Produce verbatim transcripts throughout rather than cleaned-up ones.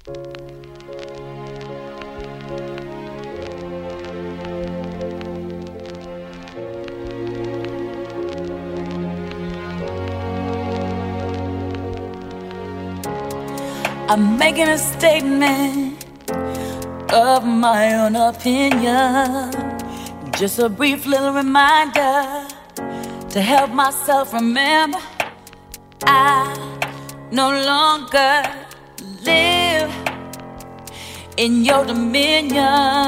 I'm making a statement of my own opinion. Just a brief little reminder to help myself remember I no longer live in your dominion.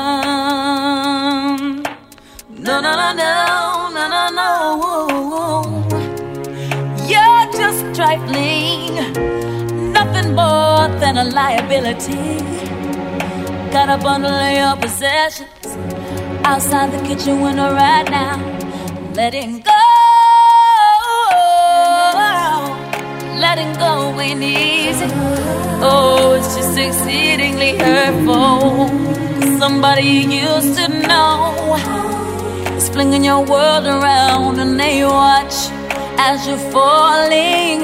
No, no, no, no, no, no, no. You're just trifling, nothing more than a liability. Got a bundle of your possessions outside the kitchen window right now. Letting go, letting go ain't easy. Oh, it's just exceedingly hurtful. Somebody you used to know is flinging your world around, and they watch as you're falling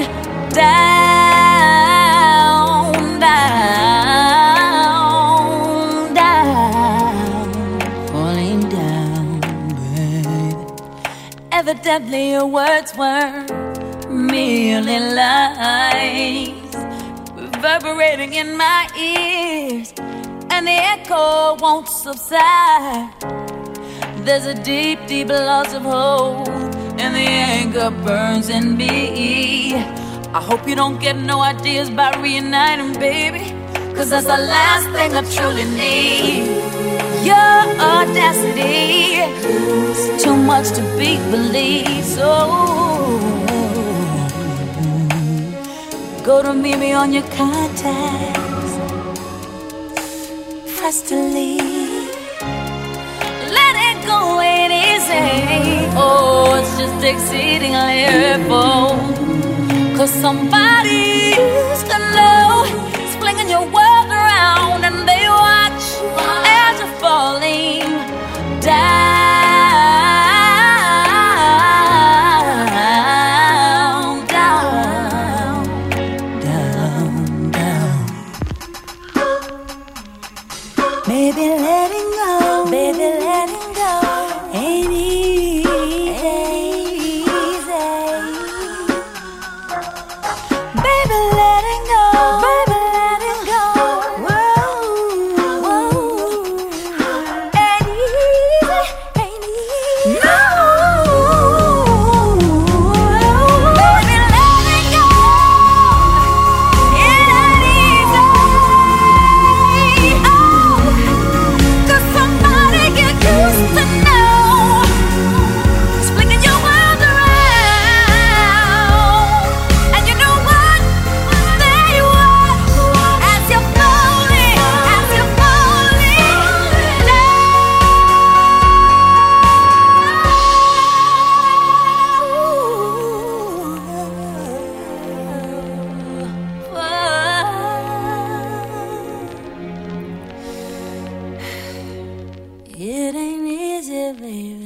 down, down, down, falling down, baby. Evidently your words were merely lies, reverberating in my ears, and the echo won't subside. There's a deep, deep loss of hope, and the anger burns in me. I hope you don't get no ideas about reuniting, baby, 'cause that's the last thing I truly need. Your audacity is too much to be believed. So go to meet me on your contacts. Press delete. Let it go ain't easy. Oh, it's just exceedingly hurtful. 'Cause somebody used to know is flinging your world around, and they watch as you're falling down, down, down, down. Baby, letting go, baby, letting go ain't easy. Baby, letting go, baby, letting go. Whoa, whoa. Ain't easy, ain't easy. No. Baby, letting go. It ain't easy. Oh, 'cause somebody get used to know it's flinging your world around, and you know what? There you are, as you're falling, as you're falling down. It ain't easy, baby.